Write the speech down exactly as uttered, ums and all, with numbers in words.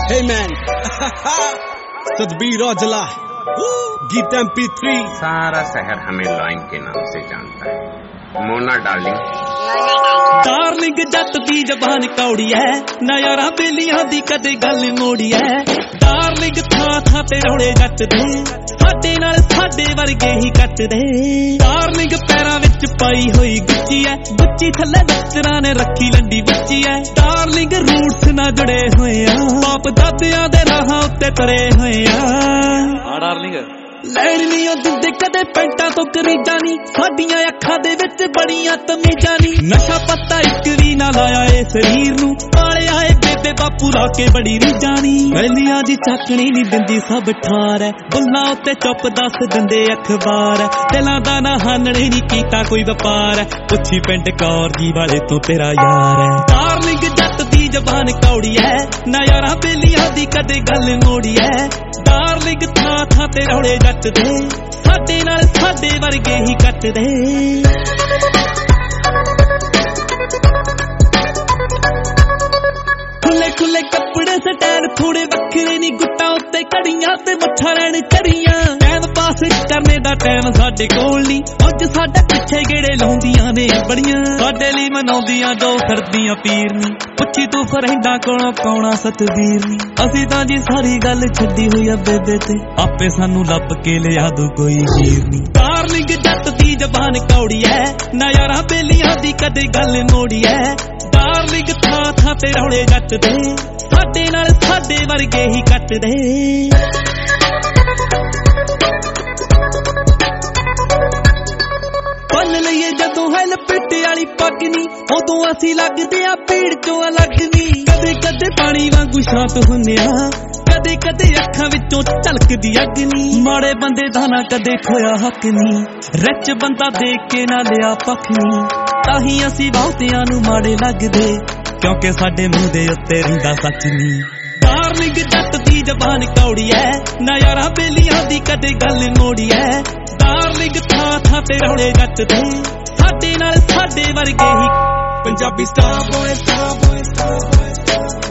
Hey man, तदबीर Aujla, गीत M P three. सारा शहर हमें लॉइन के नाम से जानता है। मोना डार्लिंग, डार्लिंग जट दी जबान कौड़ी है, नयारा बेलियां दी कदे गल मोड़ी है। डार्लिंग था था ते रोड़े जट दे, साडे नाल साडे वर्गे ही कट दे। डार्लिंग पैरां विच पाई होई गुच्ची है, गुच्ची थल्ले नचरां ने रखी लंडी बच्ची है। डार्लिंग रूट्स ना जुड़े होए आ, बाप दादियां दे राहां उत्ते तरे होए आ। हां डार्लिंग लैण नी ओ दिंदे कदे पैंटां तो करीजां नी, साडियां अखां दे विच बड़ियां तमीजां नी। नशा पत्ता इक भी ना लाया ए शरीर नूं, पालिया ए बेबे बापू ला के बड़ी रीजां नी। वैलियां दी चाकणी नी दिंदी सब ठार है, बुल्लां उत्ते चुप दस दिंदे अखबार है। दिलां दा ना हानणे नी कीता कोई व्यापार है, पुछी पिंड कौर जी वाले तो तेरा यार है। डार्लिंग जट दी जबान कौड़ी है, नयारा बेलियां दी कदे गल मोड़ी है। डार्लिंग था था ते रोड़े जट दे, साडे नाल साडे वर्गे ही कट दे। खुले खुले कपड़े स्टैंड थोड़े वखरे नी, गुट्टां उत्ते कड़ियां ते मुੱਛਾਂ रैण चढ़ियां। टाइम पास करने दा टाइम साडे कोल नी, अज साडे पिछे गेड़े लाउंदियां ने बड़ियां। साडे लई मनाउंदियां जो सर्दियां पीर नी, पुछी तू फरहिंदा कोलों कौना सतवीर नी। असीं तां जी सारी गल छड्डी होई आ बेबे ते, आपे सानू लभ के लिया दू कोई हीर नी। डार्लिंग जट दी जबान कौड़ी है, नयारा बेलियां दी कदे गल मोड़ी है। डार्लिंग था था ते रोड़े जट दे, साडे नाल साडे वर्गे ही कट दे। पल लईए जदों है लपेटे वाली पग नी, उदों असीं लगदे आ भीड़ चों अलग नी। कदे कदे पानी वांगू शांत हुंदे आ, कदे कदे अखां विचों झलकदी अग नी। माड़े बंदे दा ना कदे खोया हक नी, रिच बंदा देख के ना लिया पख नी। ताही असीं बहुतियां नूं माड़े लगदे, क्योंकि साडे मूंह दे उत्ते रहिंदा सच नी। डार्लिंग जट दी जबान कौड़ी है, नयारा बेलियां दी कदे गल मोड़ी है। डार्लिंग था था ते रोड़े जट दे, साडे नाल साडे वर्गे ही। Punjabi star boy star boy star boy.